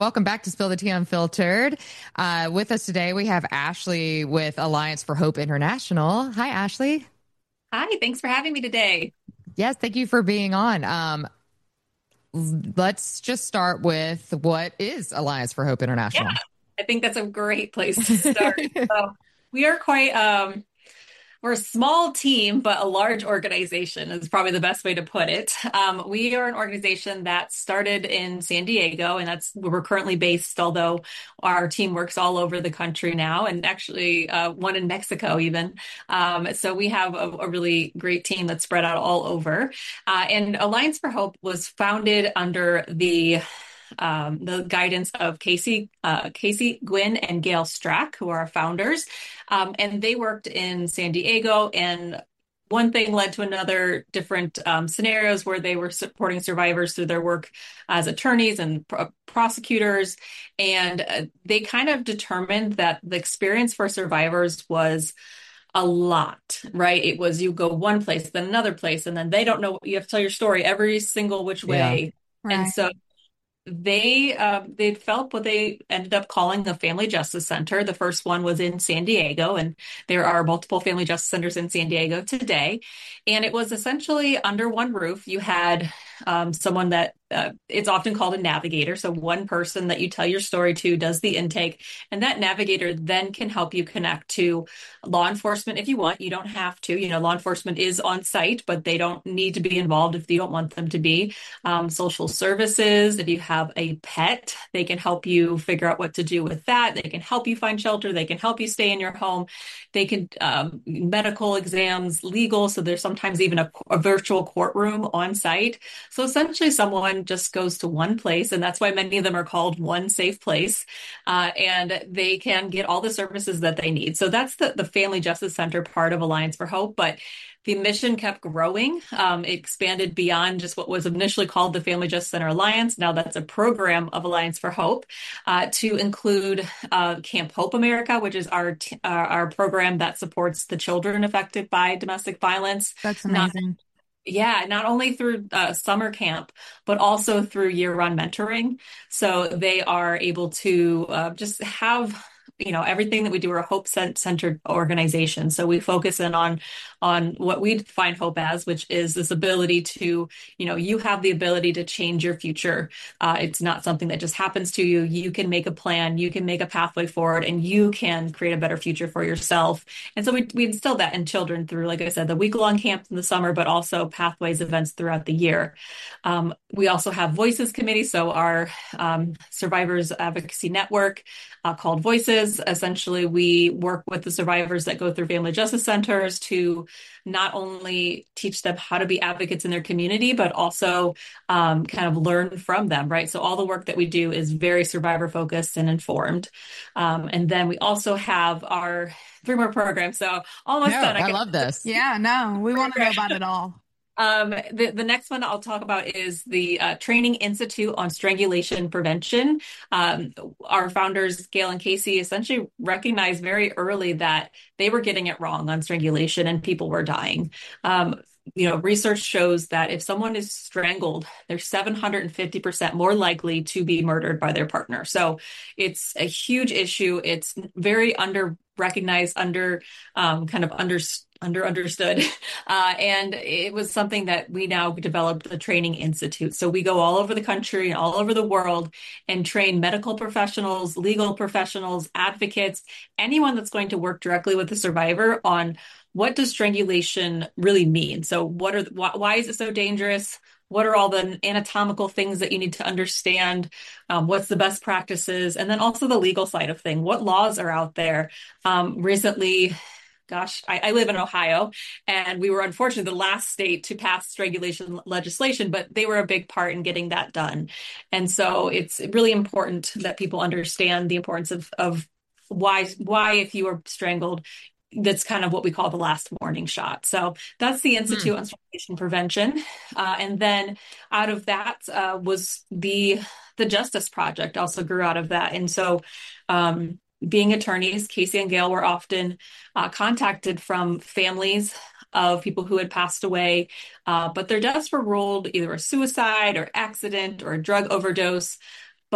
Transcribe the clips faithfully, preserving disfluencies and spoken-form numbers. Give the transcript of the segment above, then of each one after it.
Welcome back to Spill the Tea Unfiltered. Uh, with us today, we have Ashley with Alliance for Hope International. Hi, Ashley. Hi, thanks for having me today. Yes, thank you for being on. Um, let's just start with what is Alliance for Hope Yeah, International? I think that's a great place to start. So we are quite um we're a small team, but a large organization is probably the best way to put it. Um, we are an organization that started in San Diego, and that's where we're currently based, although our team works all over the country now, and actually uh, one in Mexico even. Um, so we have a, a really great team that's spread out all over. Uh, and Alliance for Hope was founded under the um, the guidance of Casey, uh, Casey Gwynn and Gail Strack, who are our founders. Um, and they worked in San Diego, and one thing led to another, different um, scenarios where they were supporting survivors through their work as attorneys and pr- prosecutors. And uh, they kind of determined that the experience for survivors was a lot, right? It was you go one place, then another place, and then they don't know, you have to tell your story every single which Yeah. way. And Right. so they uh, they felt what they ended up calling the Family Justice Center. The first one was in San Diego, and there are multiple Family Justice Centers in San Diego today. And it was essentially under one roof. You had um, someone that uh, it's often called a navigator. So one person that you tell your story to does the intake, and that navigator then can help you connect to law enforcement if you want. You don't have to. You know, law enforcement is on site, but they don't need to be involved if you don't want them to be. Um, social services, if you have a pet, they can help you figure out what to do with that. They can help you find shelter. They can help you stay in your home. They can um, medical exams, legal. So there's sometimes even a, a virtual courtroom on site. So essentially, someone just goes to one place, and that's why many of them are called One Safe Place, uh, and they can get all the services that they need. So that's the the Family Justice Center part of Alliance for Hope, but the mission kept growing. Um, it expanded beyond just what was initially called the Family Justice Center Alliance. Now that's a program of Alliance for Hope uh, to include uh, Camp Hope America, which is our t- uh, our program that supports the children affected by domestic violence. That's Not amazing. yeah, not only through uh, summer camp, but also through year-round mentoring. So they are able to uh, just have, you know, everything that we do. We're a hope-centered organization. So we focus in on on what we define hope as, which is this ability to, you know, you have the ability to change your future. Uh, it's not something that just happens to you. You can make a plan, you can make a pathway forward, and you can create a better future for yourself. And so we, we instill that in children through, like I said, the week-long camps in the summer, but also pathways events throughout the year. Um, we also have Voices Committee, so our um, Survivors Advocacy Network uh, called Voices. Essentially, we work with the survivors that go through family justice centers to not only teach them how to be advocates in their community, but also um, kind of learn from them, right? So all the work that we do is very survivor focused and informed. Um, and then we also have our three more programs. So almost No, done. I I got love this. Yeah, no, we want to know program. about it all. Um, the, the next one I'll talk about is the uh, Training Institute on Strangulation Prevention. Um, our founders, Gail and Casey, essentially recognized very early that they were getting it wrong on strangulation and people were dying. Um, you know, research shows that if someone is strangled, they're seven hundred fifty percent more likely to be murdered by their partner. So it's a huge issue. It's very under recognized, under um, kind of under under understood. Uh, and it was something that we now developed the Training Institute. So we go all over the country and all over the world and train medical professionals, legal professionals, advocates, anyone that's going to work directly with the survivor on what does strangulation really mean? So what are why, why is it so dangerous? What are all the anatomical things that you need to understand? Um, what's the best practices? And then also the legal side of thing. What laws are out there? Um, recently, gosh, I, I live in Ohio, and we were unfortunately the last state to pass strangulation legislation, but they were a big part in getting that done. And so it's really important that people understand the importance of of why why if you were strangled, that's kind of what we call the last warning shot. So that's the Hmm. Institute on Strangulation Prevention. Uh, and then out of that uh, was the the Justice Project also grew out of that. And so um, being attorneys, Casey and Gail were often uh, contacted from families of people who had passed away, uh, but their deaths were ruled either a suicide or accident or a drug overdose. But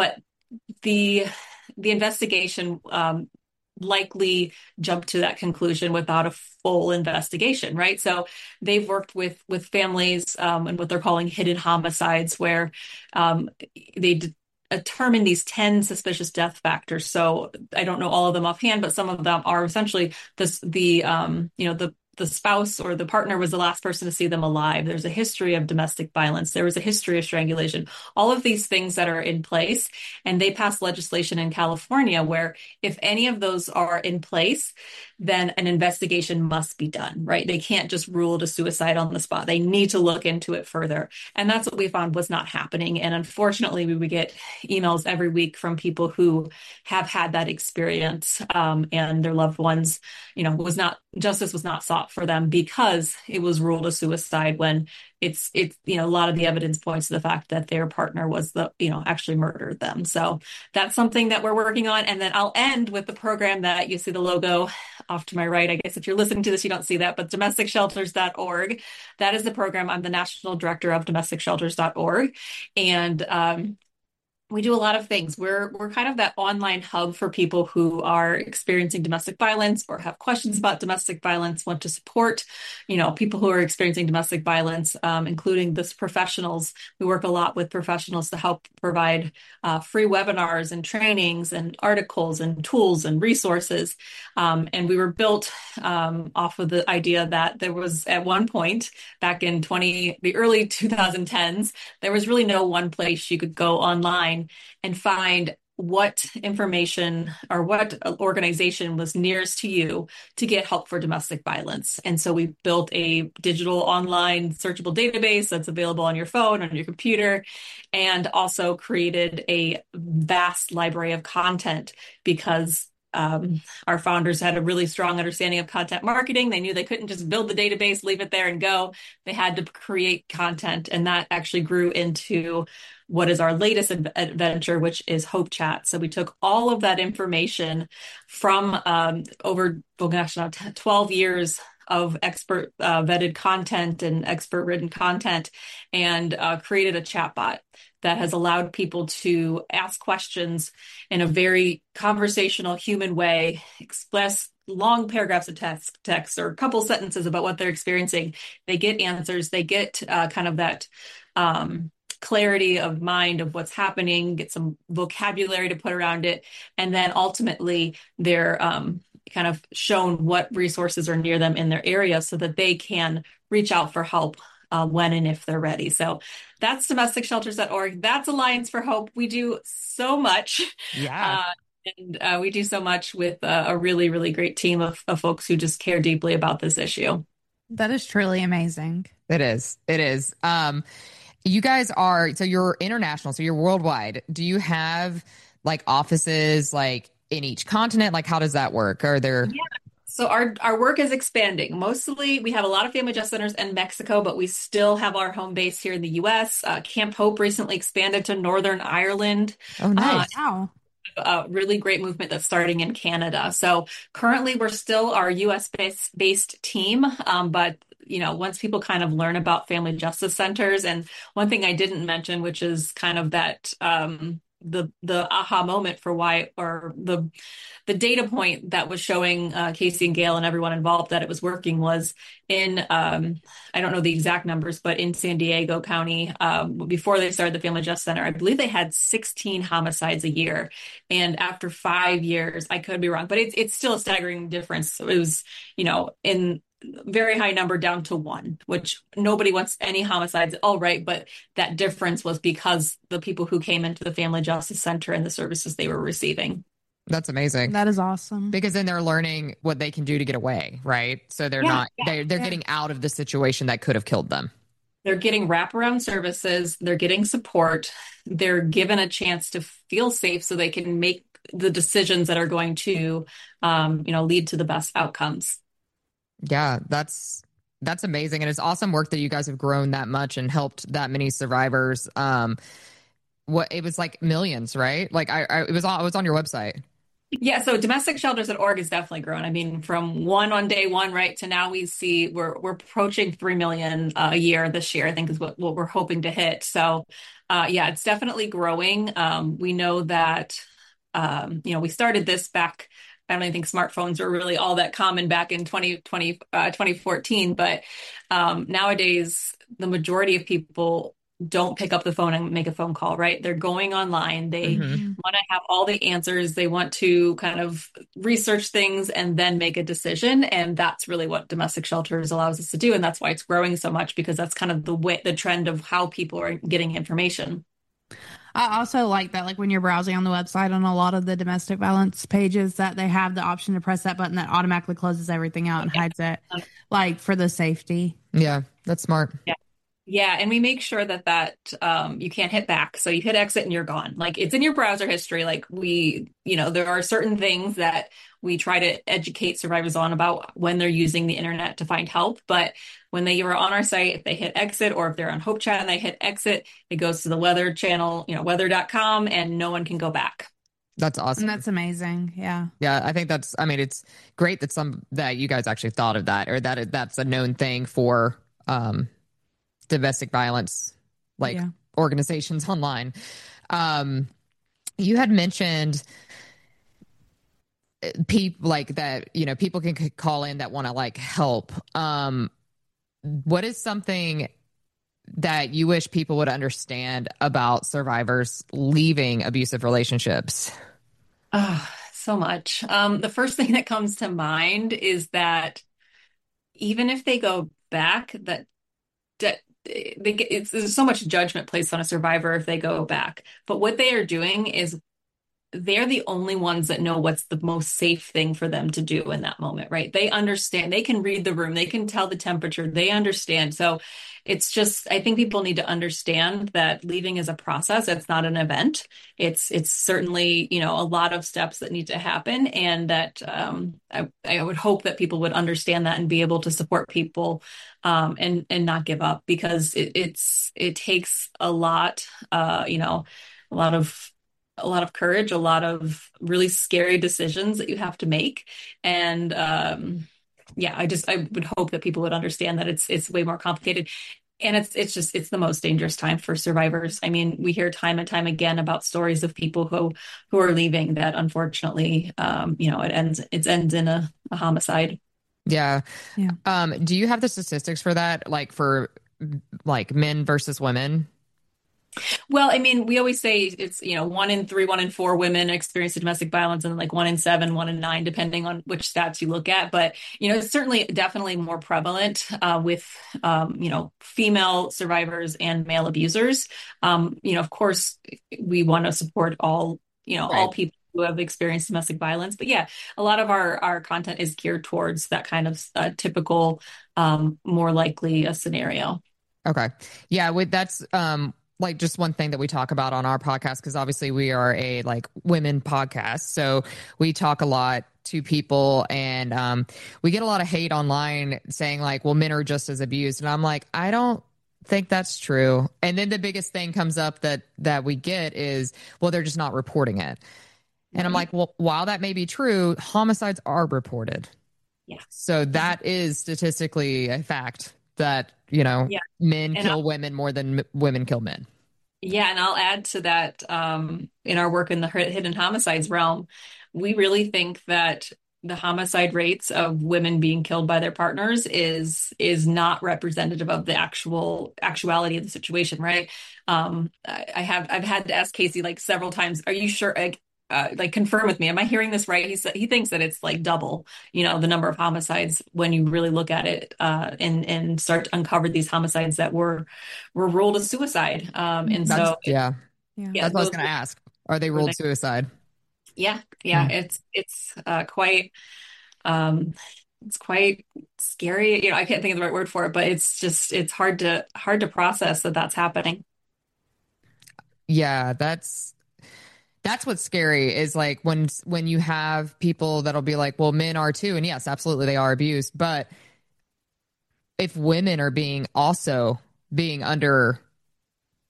the the investigation um, likely jumped to that conclusion without a full investigation, right? So they've worked with with families um, and what they're calling hidden homicides, where um, they d- determine these ten suspicious death factors. So I don't know all of them offhand, but some of them are essentially this the um, you know the the spouse or the partner was the last person to see them alive. There's a history of domestic violence. There was a history of strangulation. All of these things that are in place, and they passed legislation in California where if any of those are in place, then an investigation must be done, right? They can't just rule it a suicide on the spot. They need to look into it further. And that's what we found was not happening. And unfortunately, we would get emails every week from people who have had that experience um, and their loved ones, you know, was not, justice was not sought for them because it was ruled a suicide when it's, it's, you know, a lot of the evidence points to the fact that their partner was the, you know, actually murdered them. So that's something that we're working on. And then I'll end with the program that you see the logo off to my right. I guess if you're listening to this, you don't see that, but domestic shelters dot org. That is the program. I'm the national director of domestic shelters dot org. And, um, we do a lot of things. We're we're kind of that online hub for people who are experiencing domestic violence or have questions about domestic violence, want to support, you know, people who are experiencing domestic violence, um, including this professionals. We work a lot with professionals to help provide uh, free webinars and trainings and articles and tools and resources. Um, and we were built um, off of the idea that there was at one point back in twenty the early twenty tens, there was really no one place you could go online and find what information or what organization was nearest to you to get help for domestic violence. And so we built a digital online searchable database that's available on your phone, on your computer, and also created a vast library of content because Um, our founders had a really strong understanding of content marketing. They knew they couldn't just build the database, leave it there and go. They had to create content. And that actually grew into what is our latest adventure, which is Hope Chat. So we took all of that information from um, over, oh gosh, now twelve years of expert uh, vetted content and expert written content and uh, created a chatbot that has allowed people to ask questions in a very conversational, human way, express long paragraphs of text, text or a couple sentences about what they're experiencing. They get answers. They get uh, kind of that um, clarity of mind of what's happening, get some vocabulary to put around it. And then ultimately they're um, kind of shown what resources are near them in their area so that they can reach out for help uh, when and if they're ready. So that's domestic shelters dot org. That's Alliance for Hope. We do so much. Yeah. Uh, and uh, we do so much with uh, a really, really great team of, of folks who just care deeply about this issue. That is truly amazing. It is. It is. Um, you guys are, so you're international, so you're worldwide. Do you have like offices like in each continent? Like, how does that work? Are there? Yeah. So our, our work is expanding. Mostly we have a lot of family justice centers in Mexico, but we still have our home base here in the U S. Uh, Camp Hope recently expanded to Northern Ireland. Oh, nice. Uh, Wow. A really great movement that's starting in Canada. So currently we're still our U S based, based team. Um, but you know, once people kind of learn about family justice centers, and one thing I didn't mention, which is kind of that, um, the, the aha moment for why, or the, the data point that was showing uh, Casey and Gail and everyone involved that it was working was in, um, I don't know the exact numbers, but in San Diego County, um, before they started the Family Justice Center, I believe they had sixteen homicides a year. And after five years, I could be wrong, but it's, it's still a staggering difference. So it was, you know, in very high number down to one, which nobody wants any homicides. All right. But that difference was because the people who came into the Family Justice Center and the services they were receiving. That's amazing. That is awesome. Because then they're learning what they can do to get away, right? So they're Yeah, not, yeah, they're, they're yeah. getting out of the situation that could have killed them. They're getting wraparound services. They're getting support. They're given a chance to feel safe so they can make the decisions that are going to, um, you know, lead to the best outcomes. Yeah, that's that's amazing. And it's awesome work that you guys have grown that much and helped that many survivors. Um, what it was like millions, right? Like I, I it was on, it was on your website. Yeah, so domestic shelters dot org has definitely grown. I mean, from one on day one, right, to now we see we're we're approaching three million uh, a year this year, I think is what, what we're hoping to hit. So, uh, yeah, it's definitely growing. Um, we know that, um, you know, we started this back. I don't even think smartphones were really all that common back in twenty twenty, uh, twenty fourteen, but um, nowadays the majority of people don't pick up the phone and make a phone call, right? They're going online. They Hmm. Mhm. want to have all the answers. They want to kind of research things and then make a decision. And that's really what domestic shelters allows us to do. And that's why it's growing so much, because that's kind of the way, the trend of how people are getting information. I also like that, like when you're browsing on the website on a lot of the domestic violence pages, that they have the option to press that button that automatically closes everything out and Yeah. hides it, like for the safety. Yeah, that's smart. Yeah. Yeah, and we make sure that that um, you can't hit back. So you hit exit and you're gone. Like it's in your browser history. Like we, you know, there are certain things that we try to educate survivors on about when they're using the internet to find help. But when they are on our site, if they hit exit, or if they're on Hope Chat and they hit exit, it goes to the weather channel, you know, weather dot com, and no one can go back. That's And awesome. that's amazing. Yeah. Yeah, I think that's, I mean, it's great that some, that you guys actually thought of that, or that it- that's a known thing for um, domestic violence, like Yeah. organizations online. Um, you had mentioned people like that, you know, people can c- call in that want to like help. Um, what is something that you wish people would understand about survivors leaving abusive relationships? Oh, so much. Um, the first thing that comes to mind is that even if they go back, that that they get, it's, there's so much judgment placed on a survivor if they go back. But what they are doing is they're the only ones that know what's the most safe thing for them to do in that moment, right? They understand, they can read the room, they can tell the temperature, they understand. So it's just, I think people need to understand that leaving is a process. It's not an event. It's, it's certainly, you know, a lot of steps that need to happen. And that um, I, I would hope that people would understand that and be able to support people um, and, and not give up, because it, it's, it takes a lot, uh, you know, a lot of a lot of courage, a lot of really scary decisions that you have to make. And um, yeah, I just I would hope that people would understand that it's it's way more complicated. And it's it's just it's the most dangerous time for survivors. I mean, we hear time and time again about stories of people who who are leaving that unfortunately, um, you know, it ends it ends in a, a homicide. Yeah. Yeah. Um, do you have the statistics for that? Like for like men versus women? Well, I mean, we always say it's, you know, one in three, one in four women experience domestic violence, and like one in seven, one in nine, depending on which stats you look at. But, you know, it's certainly definitely more prevalent uh, with, um, you know, female survivors and male abusers. Um, you know, of course, we want to support all, you know, all Right. people who have experienced domestic violence. But yeah, a lot of our, our content is geared towards that kind of uh, typical, um, more likely a scenario. Okay. Yeah, with that's um like just one thing that we talk about on our podcast, because obviously we are a like women podcast. So we talk a lot to people, and um we get a lot of hate online saying like, well, men are just as abused. And I'm like, I don't think that's true. And then the biggest thing comes up that that we get is, well, they're just not reporting it. And I'm Right. like, well, while that may be true, homicides are reported. Yeah. So that is statistically a fact that, you know, Yeah. men And kill women more than m- women kill men. Yeah, and I'll add to that, um, in our work in the hi- hidden homicides realm, we really think that the homicide rates of women being killed by their partners is is not representative of the actual actuality of the situation, right? Um, I, I have I've had to ask Casey like several times, "Are you sure?" Like, uh, like confirm with me. Am I hearing this right? He said he thinks that it's like double, you know, the number of homicides when you really look at it uh, and and start to uncover these homicides that were were ruled a suicide. Um, and That's, so, yeah, Yeah. yeah, that's what I was those going to ask. Are they were ruled the, suicide? yeah, yeah, Hmm. it's, it's, uh, quite, um, it's quite scary. You know, I can't think of the right word for it, but it's just, it's hard to, hard to process that that's happening. Yeah, that's that's what's scary is like when when you have people that'll be like, well, men are too, and yes, absolutely they are abused, but if women are being also being under,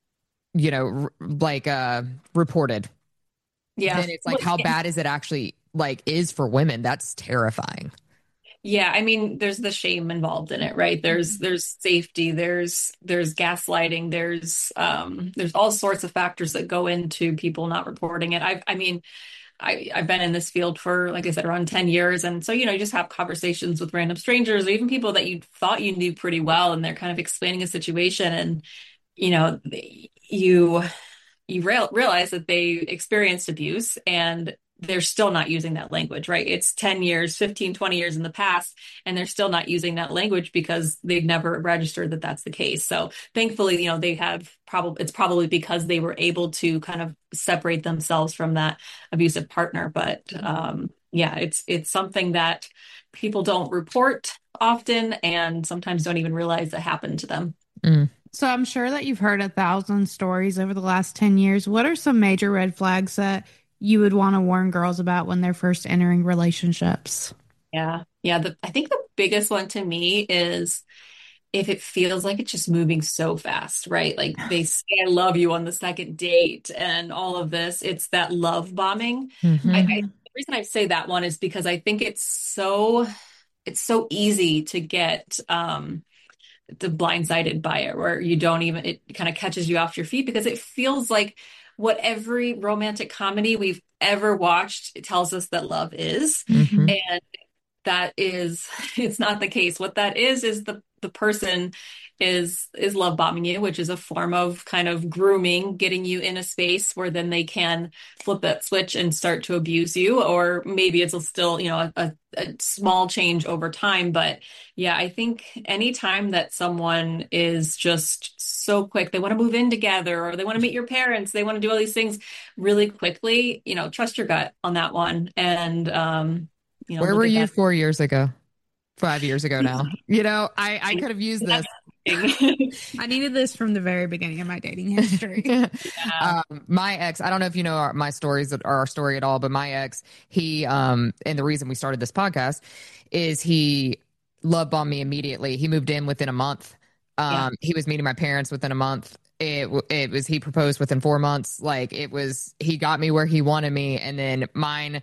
you know, r- like uh reported, Yeah. then it's like, Well, how yeah, bad is it actually like is for women, that's terrifying. Yeah, I mean, there's the shame involved in it, right? There's there's safety, there's there's gaslighting, there's um there's all sorts of factors that go into people not reporting it. I I mean, I I've been in this field for, like I said, around ten years, and so you know, you just have conversations with random strangers or even people that you thought you knew pretty well, and they're kind of explaining a situation, and you know, you you real, realize that they experienced abuse and they're still not using that language, right? It's ten years, fifteen, twenty years in the past, and they're still not using that language because they've never registered that that's the case. So thankfully, you know, they have probably, it's probably because they were able to kind of separate themselves from that abusive partner. But um, yeah, it's, it's something that people don't report often and sometimes don't even realize that happened to them. Mm. So I'm sure that you've heard a thousand stories over the last ten years. What are some major red flags that you would want to warn girls about when they're first entering relationships? Yeah. Yeah. The, I think the biggest one to me is if it feels like it's just moving so fast, right? Like they say, I love you on the second date and all of this. It's that love bombing. Mm-hmm. I, I, the reason I say that one is because I think it's so, it's so easy to get, um, to blindsided by it, where you don't even, it kind of catches you off your feet because it feels like what every romantic comedy we've ever watched tells us that love is. Mm-hmm. And that is, it's not the case. What that is, is the, the person is, is love bombing you, which is a form of kind of grooming, getting you in a space where then they can flip that switch and start to abuse you. Or maybe it's still, you know, a, a small change over time. But yeah, I think anytime that someone is just so quick, they want to move in together or they want to meet your parents, they want to do all these things really quickly, you know, trust your gut on that one. And, um, you know, Where were you that. four years ago? Five years ago now. You know, I, I could have used this. I needed this from the very beginning of my dating history. Yeah. Um, my ex, I don't know if you know our, my stories or our story at all, but my ex, he, um, and the reason we started this podcast is he love bombed me immediately. He moved in within a month. Um, Yeah. he was meeting my parents within a month. It, it was, he proposed within four months. Like it was, he got me where he wanted me. And then mine,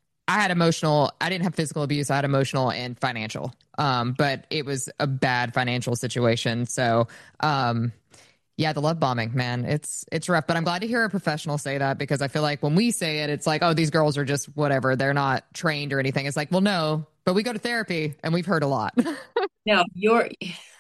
I had emotional, I didn't have physical abuse. I had emotional and financial. Um, but it was a bad financial situation. So, um, yeah, the love bombing, man, it's, it's rough, but I'm glad to hear a professional say that because I feel like when we say it, it's like, oh, these girls are just whatever. They're not trained or anything. It's like, well, no, but we go to therapy and we've heard a lot. No, your,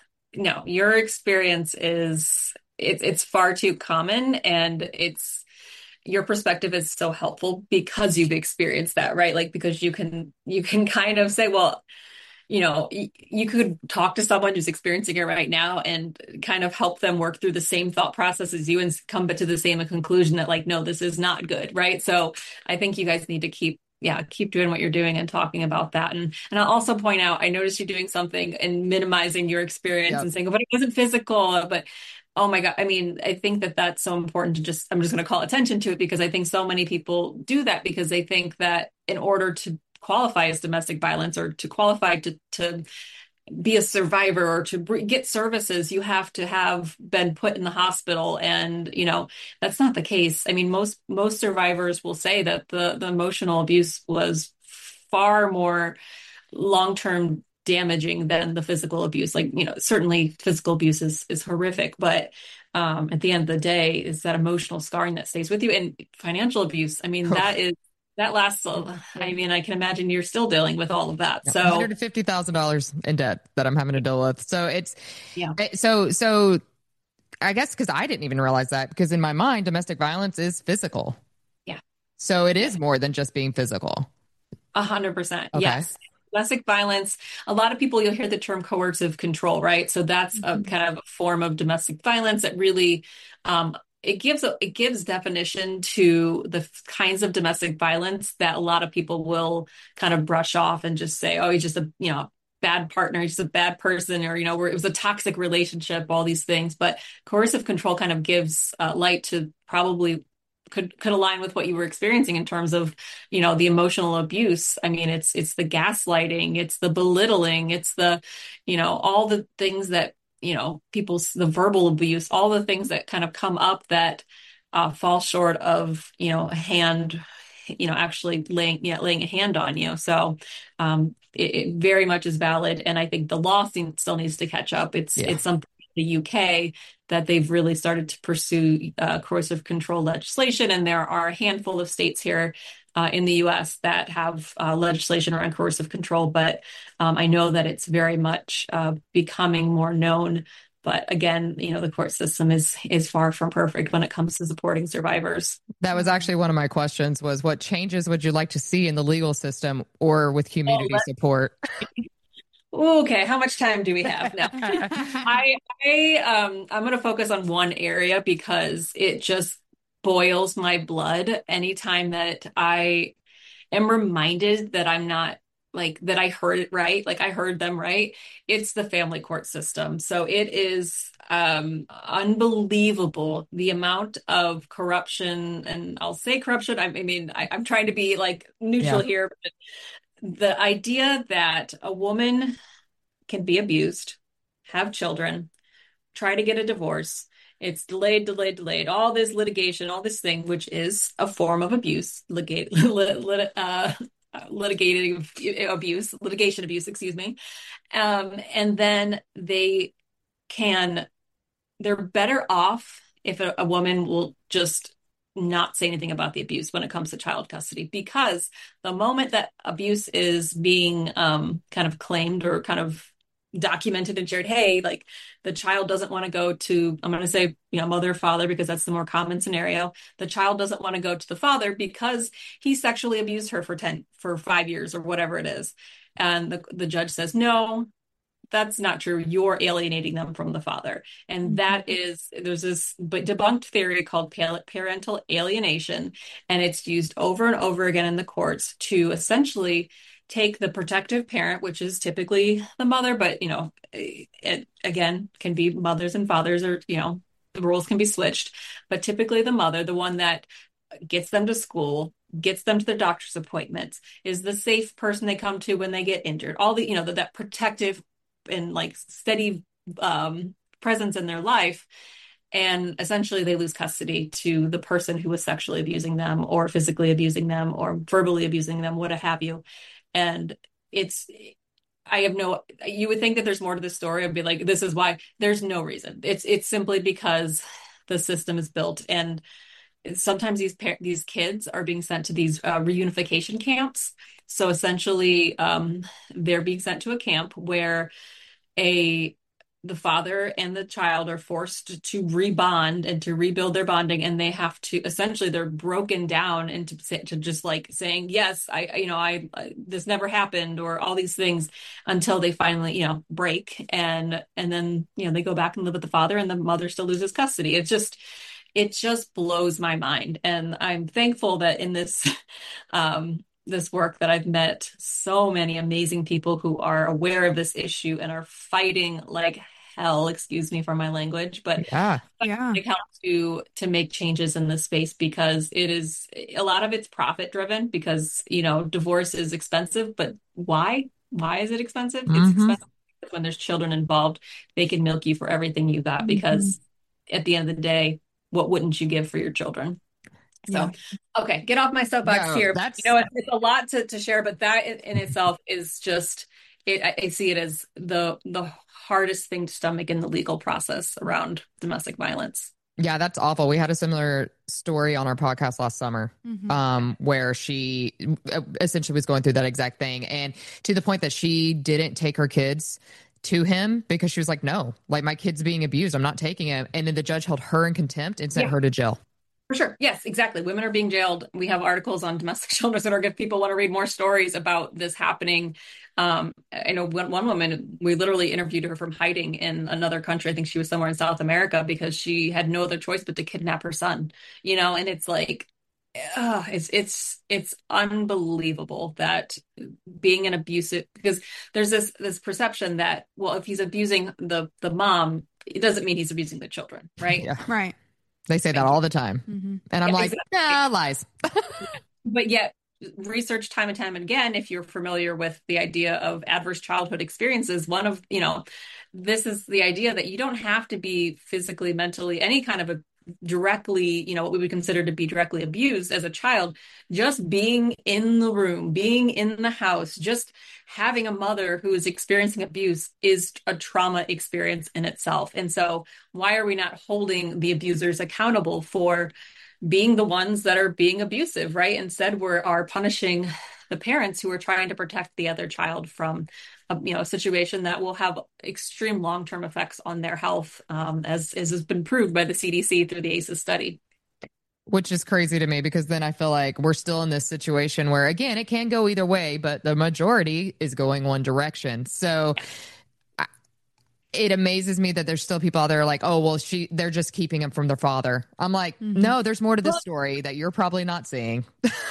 no, your experience is, it's, it's far too common and it's, your perspective is so helpful because you've experienced that, right? Like, because you can, you can kind of say, well, you know, y- you could talk to someone who's experiencing it right now and kind of help them work through the same thought process as you and come to the same conclusion that like, no, this is not good. Right. So I think you guys need to keep, yeah, keep doing what you're doing and talking about that. And, and I'll also point out, I noticed you doing something and minimizing your experience Yep. and saying, oh, but it wasn't physical, but oh my God. I mean, I think that that's so important to just, I'm just going to call attention to it because I think so many people do that because they think that in order to qualify as domestic violence or to qualify to, to be a survivor or to get services, you have to have been put in the hospital. And, you know, that's not the case. I mean, most, most survivors will say that the, the emotional abuse was far more long-term damaging than the physical abuse. Like, you know, certainly physical abuse is, is horrific, but um, at the end of the day, is that emotional scarring that stays with you. And financial abuse, I mean, that is, that lasts, I mean, I can imagine you're still dealing with all of that. So one hundred fifty thousand dollars in debt that I'm having to deal with. So it's, yeah. So, so I guess because I didn't even realize that because in my mind, domestic violence is physical. Yeah. So it is more than just being physical. A hundred percent. Okay. Yes. Domestic violence, a lot of people, you'll hear the term coercive control, right? So that's a kind of a form of domestic violence that really, um, it gives a, it gives definition to the kinds of domestic violence that a lot of people will kind of brush off and just say, oh, he's just a, you know, bad partner, he's just a bad person, or, you know, where it was a toxic relationship, all these things. But coercive control kind of gives uh, light to probably could could align with what you were experiencing in terms of, you know, the emotional abuse. I mean, it's it's the gaslighting, it's the belittling, it's the, you know, all the things that, you know, people's, the verbal abuse, all the things that kind of come up that uh, fall short of, you know, hand you know, actually laying, you know, laying a hand on you. So um, it, it very much is valid. And I think the law still needs to catch up. It's, Yeah. it's something in the U K that they've really started to pursue uh, coercive control legislation. And there are a handful of states here uh, in the U S that have uh, legislation around coercive control. But um, I know that it's very much uh, becoming more known. But again, you know, the court system is is far from perfect when it comes to supporting survivors. That was actually one of my questions was what changes would you like to see in the legal system or with community Oh, support? Okay, how much time do we have now? I, I um I'm going to focus on one area because it just boils my blood anytime that I am reminded that I'm not like that I heard it right, like I heard them right. It's the family court system. So it is um unbelievable the amount of corruption, and I'll say corruption. I, I mean, I, I'm trying to be like neutral Yeah. here, but the idea that a woman can be abused, have children, try to get a divorce. It's delayed, delayed, delayed. All this litigation, all this thing, which is a form of abuse, litigate, lit, lit, uh, litigating abuse, litigation abuse, excuse me. Um, and then they can, they're better off if a, a woman will just not say anything about the abuse when it comes to child custody, because the moment that abuse is being um, kind of claimed or kind of documented and shared, hey, like the child doesn't want to go to, I'm going to say, you know, mother or father, because that's the more common scenario. The child doesn't want to go to the father because he sexually abused her for ten, for five years or whatever it is. And the, the judge says, no, that's not true. You're alienating them from the father. And that is, there's this debunked theory called parental alienation. And it's used over and over again in the courts to essentially take the protective parent, which is typically the mother, but, you know, it again can be mothers and fathers, or, you know, the roles can be switched, but typically the mother, the one that gets them to school, gets them to their doctor's appointments, is the safe person they come to when they get injured, all the, you know, the, that protective and like steady um, presence in their life. And essentially they lose custody to the person who was sexually abusing them or physically abusing them or verbally abusing them, what have you. And it's, I have no, you would think that there's more to the story. I'd be like, this is why. There's no reason. It's, it's simply because the system is built. And sometimes these par- these kids are being sent to these uh, reunification camps. So essentially um, they're being sent to a camp where a the father and the child are forced to rebond and to rebuild their bonding, and they have to essentially they're broken down into to just like saying, yes, I you know I, I this never happened, or all these things, until they finally you know break, and and then you know they go back and live with the father, and the mother still loses custody. It's just it just blows my mind, and I'm thankful that in this um this work that I've met so many amazing people who are aware of this issue and are fighting like hell, excuse me for my language, but yeah, yeah, like hell to to make changes in this space, because it is a lot of it's profit driven, because you know divorce is expensive, but why? Why is it expensive? mm-hmm. It's expensive when there's children involved. They can milk you for everything you got, because mm-hmm. at the end of the day, what wouldn't you give for your children? So, yeah. Okay, get off my soapbox no, here. That's... You know, it's, it's a lot to, to share, but that in, in itself is just, it, I, I see it as the the hardest thing to stomach in the legal process around domestic violence. Yeah, that's awful. We had a similar story on our podcast last summer, mm-hmm. um, where she essentially was going through that exact thing. And to the point that she didn't take her kids to him because she was like, no, like my kid's being abused. I'm not taking him. And then the judge held her in contempt and sent yeah. her to jail. For sure. Yes, exactly. Women are being jailed. We have articles on Domestic Children's Center if people want to read more stories about this happening. Um, I know one, one woman, we literally interviewed her from hiding in another country. I think she was somewhere in South America, because she had no other choice but to kidnap her son, you know, and it's like, uh, it's, it's, it's unbelievable that being an abusive, because there's this, this perception that, well, if he's abusing the, the mom, it doesn't mean he's abusing the children. Right. Yeah. Right. They say that all the time. Mm-hmm. And I'm yeah, like, exactly. nah, lies. But yet research time and time again, if you're familiar with the idea of adverse childhood experiences, one of, you know, this is the idea that you don't have to be physically, mentally, any kind of a directly, you know, what we would consider to be directly abused as a child, just being in the room, being in the house, just having a mother who is experiencing abuse is a trauma experience in itself. And so why are we not holding the abusers accountable for being the ones that are being abusive, right? Instead, we are punishing the parents who are trying to protect the other child from a, you know, a situation that will have extreme long-term effects on their health, um, as, as has been proved by the C D C through the A C Es study. Which is crazy to me because then I feel like we're still in this situation where, again, it can go either way, but the majority is going one direction. So I, it amazes me that there's still people out there like, oh, well, she they're just keeping him from their father. I'm like, mm-hmm. no, there's more to this story that you're probably not seeing.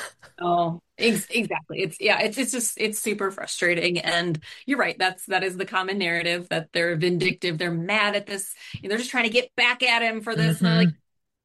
Oh, ex- exactly. It's yeah, it's it's just it's super frustrating. And you're right. That's that is the common narrative, that they're vindictive, they're mad at this, they're just trying to get back at him for this. Mm-hmm. And I'm like,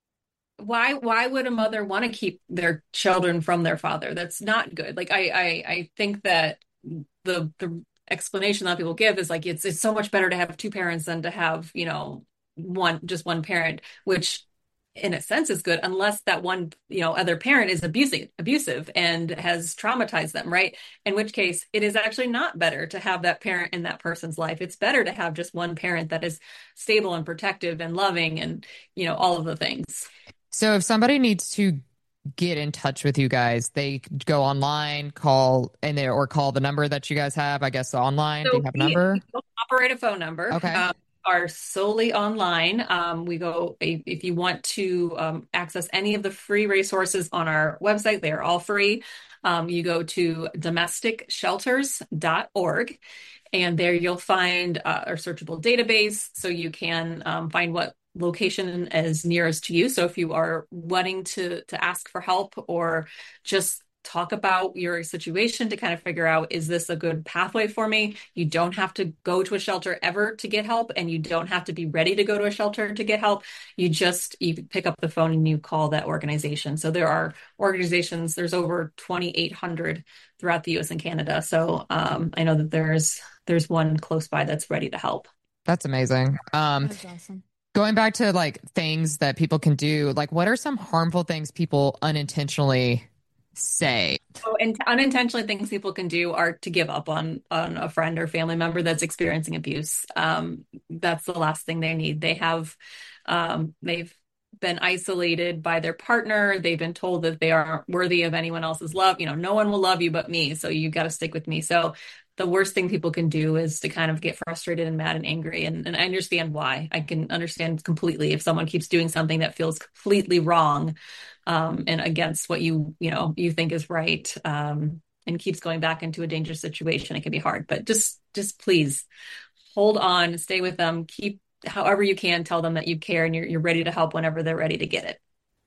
why why would a mother want to keep their children from their father? That's not good. Like I I, I think that the the explanation that people give is like it's it's so much better to have two parents than to have, you know, one just one parent, which in a sense is good, unless that one, you know, other parent is abusing abusive and has traumatized them, right? In which case it is actually not better to have that parent in that person's life. It's better to have just one parent that is stable and protective and loving and, you know, all of the things. So if somebody needs to get in touch with you guys, they go online, call and they or call the number that you guys have, I guess online. So do you have a number? We operate a phone number. Okay. Um, are solely online. Um, we go, if you want to um, access any of the free resources on our website, they are all free. Um, you go to domestic shelters dot org, and there you'll find uh, our searchable database, so you can um, find what location is nearest to you. So if you are wanting to to ask for help or just talk about your situation to kind of figure out, is this a good pathway for me? You don't have to go to a shelter ever to get help, and you don't have to be ready to go to a shelter to get help. You just, you pick up the phone and you call that organization. So there are organizations, there's over twenty-eight hundred throughout the U S and Canada. So um, I know that there's, there's one close by that's ready to help. That's amazing. Um, That's awesome. Going back to like things that people can do, like what are some harmful things people unintentionally say? So, and unintentionally things people can do are to give up on on a friend or family member that's experiencing abuse. Um, that's the last thing they need. They have, um, they've been isolated by their partner. They've been told that they aren't worthy of anyone else's love. You know, no one will love you but me, so you got to stick with me. So the worst thing people can do is to kind of get frustrated and mad and angry. And, and I understand why. I can understand completely if someone keeps doing something that feels completely wrong, um, and against what you, you know, you think is right, um, and keeps going back into a dangerous situation. It can be hard, but just, just please hold on, stay with them, keep, however you can, tell them that you care and you're, you're ready to help whenever they're ready to get it.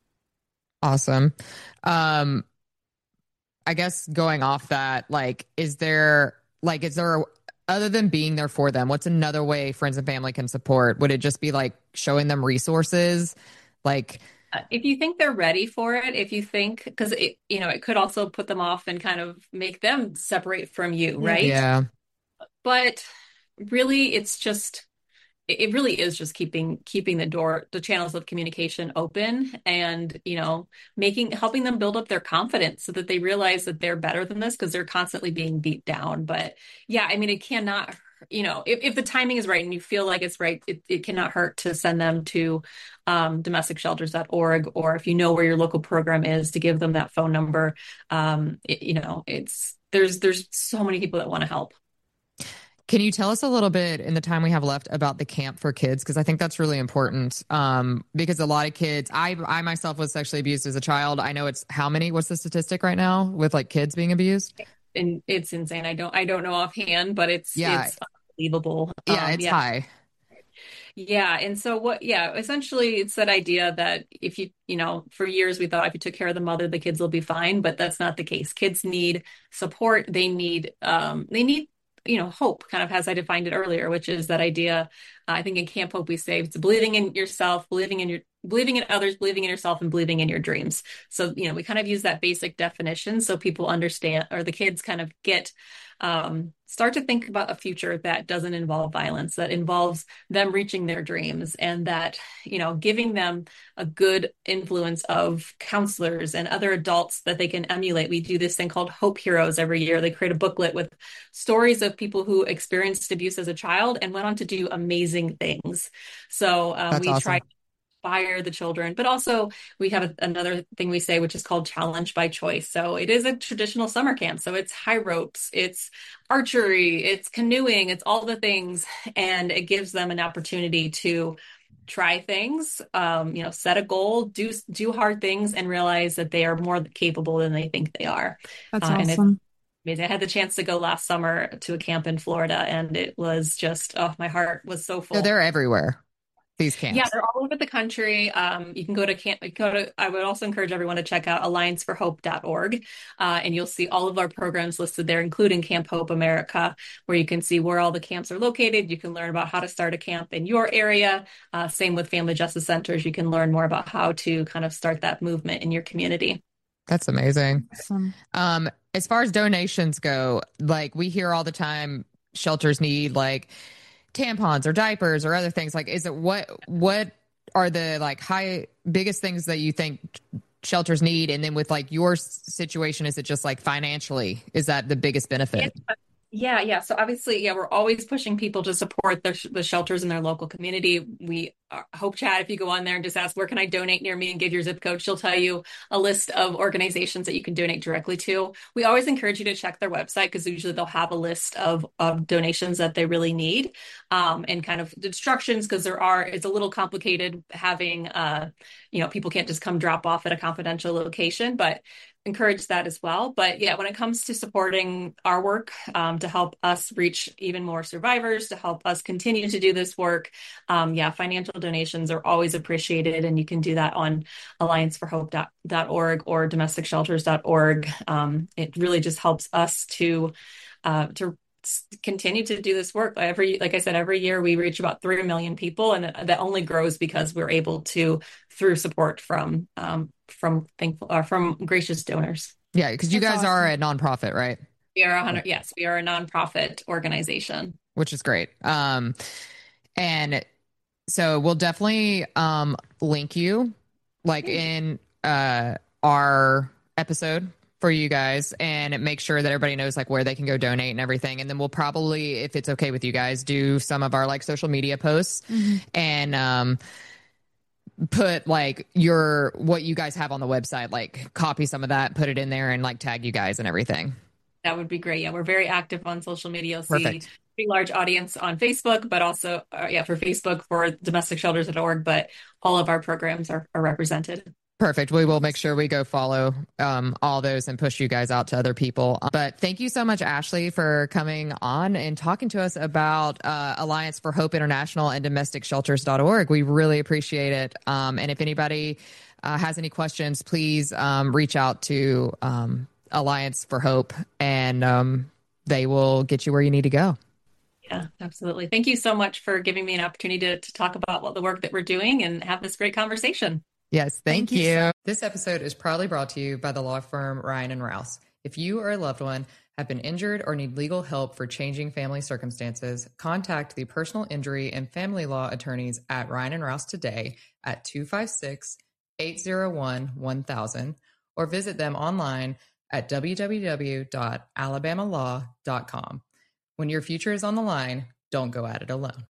Awesome. Um, I guess going off that, like, is there, like, is there, other than being there for them, what's another way friends and family can support? Would it just be like showing them resources? Like, if you think they're ready for it, if you think, because it, you know, it could also put them off and kind of make them separate from you, right? Yeah. But really, it's just, it really is just keeping keeping the door, the channels of communication open, and, you know, making, helping them build up their confidence so that they realize that they're better than this, because they're constantly being beat down. But yeah, I mean, it cannot, you know, if, if the timing is right and you feel like it's right, it, it cannot hurt to send them to um, domestic shelters dot org, or if you know where your local program is, to give them that phone number. Um, it, you know, it's, there's, there's so many people that want to help. Can you tell us a little bit in the time we have left about the camp for kids? Because I think that's really important. Um, because a lot of kids, I I myself was sexually abused as a child. I know it's how many? What's the statistic right now with like kids being abused? And it's insane. I don't I don't know offhand, but it's yeah. it's unbelievable. Yeah, um, it's yeah. high. Yeah. And so what, yeah, essentially it's that idea that if you, you know, for years we thought if you took care of the mother, the kids will be fine, but that's not the case. Kids need support. They need, um, they need, you know, hope, kind of as I defined it earlier, which is that idea. Uh, I think in Camp Hope, we say it's believing in yourself, believing in your, believing in others, believing in yourself, and believing in your dreams. So, you know, we kind of use that basic definition so people understand, or the kids kind of get, um, start to think about a future that doesn't involve violence, that involves them reaching their dreams, and that, you know, giving them a good influence of counselors and other adults that they can emulate. We do this thing called Hope Heroes every year. They create a booklet with stories of people who experienced abuse as a child and went on to do amazing things. So um, we awesome. try inspire the children, but also we have a, another thing we say, which is called Challenge by Choice. So it is a traditional summer camp. So it's high ropes, it's archery, it's canoeing, it's all the things. And it gives them an opportunity to try things, um, you know, set a goal, do, do hard things, and realize that they are more capable than they think they are. That's uh, awesome. And I had the chance to go last summer to a camp in Florida, and it was just, oh, my heart was so full. So they're everywhere. These camps. Yeah, they're all over the country. Um, you can go to camp. Go to. I would also encourage everyone to check out alliance for hope dot org, uh, and you'll see all of our programs listed there, including Camp Hope America, where you can see where all the camps are located. You can learn about how to start a camp in your area. Uh, same with Family Justice Centers. You can learn more about how to kind of start that movement in your community. That's amazing. Awesome. Um, as far as donations go, like we hear all the time, shelters need like tampons or diapers or other things. Like, is it what what are the like high biggest things that you think shelters need? And then with like your situation, is it just like financially? Is that the biggest benefit? Yeah. Yeah, yeah. So obviously, yeah, we're always pushing people to support their, the shelters in their local community. We uh, Hope Chat, if you go on there and just ask, where can I donate near me, and give your zip code, she'll tell you a list of organizations that you can donate directly to. We always encourage you to check their website, because usually they'll have a list of, of donations that they really need, um, and kind of instructions, because there are, it's a little complicated having, uh, you know, people can't just come drop off at a confidential location, but encourage that as well. But yeah, when it comes to supporting our work, um, to help us reach even more survivors, to help us continue to do this work, um, yeah, financial donations are always appreciated. And you can do that on alliance for hope dot org or domestic shelters dot org. Um, it really just helps us to, uh, to continue to do this work. Every, like I said, every year we reach about three million people, and that only grows because we're able to, through support from, um, from thankful, uh, from gracious donors. Yeah, because you guys awesome. Are a nonprofit, right? We are a hundred. Yes, we are a nonprofit organization, which is great. Um, and so we'll definitely um link you, like in uh our episode for you guys, and make sure that everybody knows like where they can go donate and everything. And then we'll probably, if it's okay with you guys, do some of our like social media posts, mm-hmm. and um. put like your what you guys have on the website, like copy some of that, put it in there, and like tag you guys and everything. That would be great. Yeah, we're very active on social media. You'll see Perfect. Pretty large audience on Facebook, but also uh, yeah for Facebook for domestic shelters dot org. But all of our programs are, are represented. Perfect. We will make sure we go follow um, all those and push you guys out to other people. But thank you so much, Ashley, for coming on and talking to us about uh, Alliance for Hope International and domestic shelters dot org. We really appreciate it. Um, and if anybody uh, has any questions, please um, reach out to um, Alliance for Hope, and um, they will get you where you need to go. Yeah, absolutely. Thank you so much for giving me an opportunity to, to talk about what the work that we're doing and have this great conversation. Yes, thank, thank you. you. This episode is proudly brought to you by the law firm Ryan and Rouse. If you or a loved one have been injured or need legal help for changing family circumstances, contact the personal injury and family law attorneys at Ryan and Rouse today at two five six, eight zero one, one thousand, or visit them online at w w w dot alabama law dot com. When your future is on the line, don't go at it alone.